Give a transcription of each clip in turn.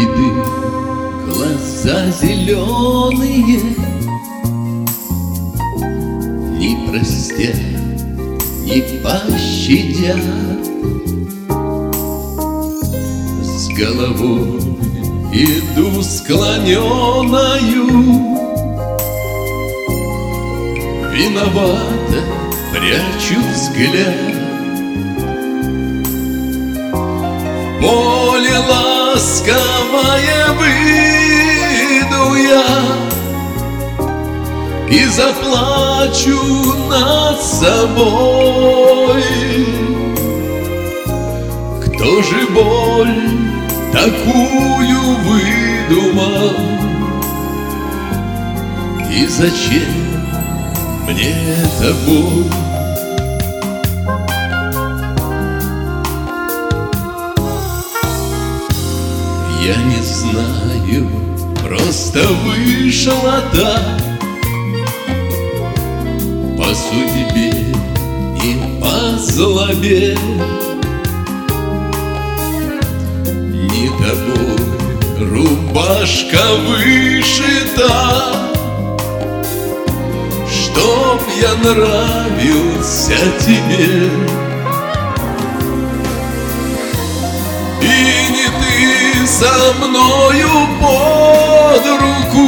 беды глаза зеленые, не простят, не пощадят. С головой иду склоненою, виновато прячу взгляд. В поле ласковое выйду я и заплачу над собой. Кто же боль такую выдумал? И зачем мне эта боль? Я не знаю, просто вышла так, по судьбе и по злобе. Не тобой рубашка вышита, чтоб я нравился тебе. И не ты со мною под руку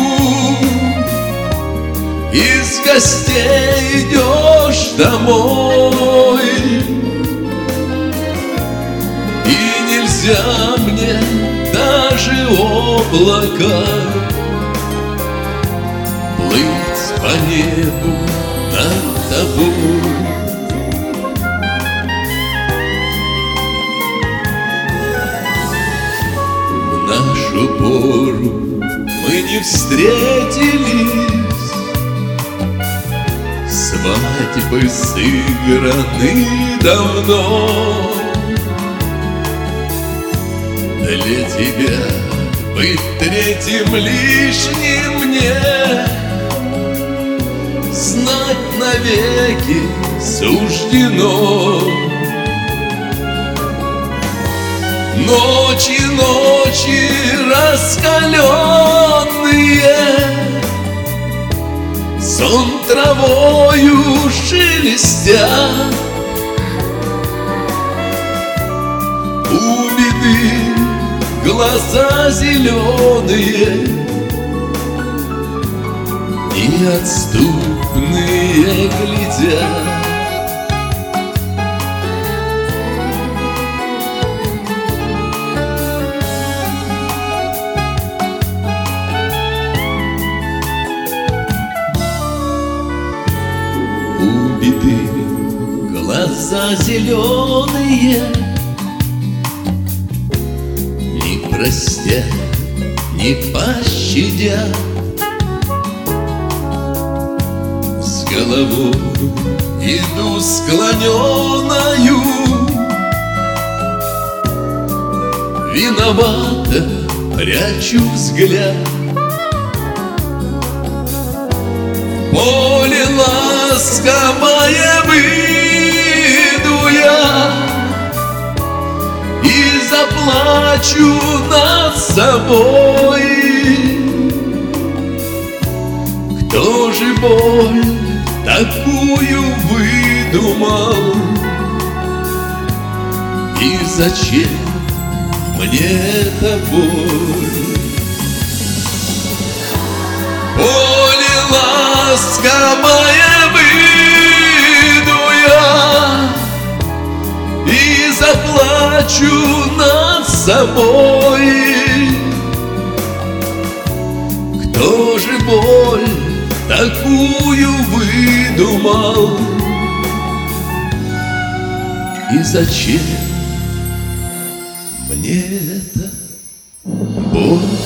из гостей идешь домой. И нельзя мне даже облака плыть по небу над тобой. В нашу пору мы не встретились, свадьбы сыграны давно. Для тебя быть третьим лишним мне, знать навеки суждено. Ночи, ночи раскаленные, сон травою шелестят. У беды глаза зеленые, неотступные глядят. У беды глаза зеленые, не простят, не пощадят. С головой иду склоненою, виновато прячу взгляд. В поле ласковое выйду я и заплачу над собой. Кто же боль такую выдумал? И зачем мне эта боль? Поле ласковое выйду я и заплачу над собой. Кто же боль такую выдумал? И зачем мне эта боль?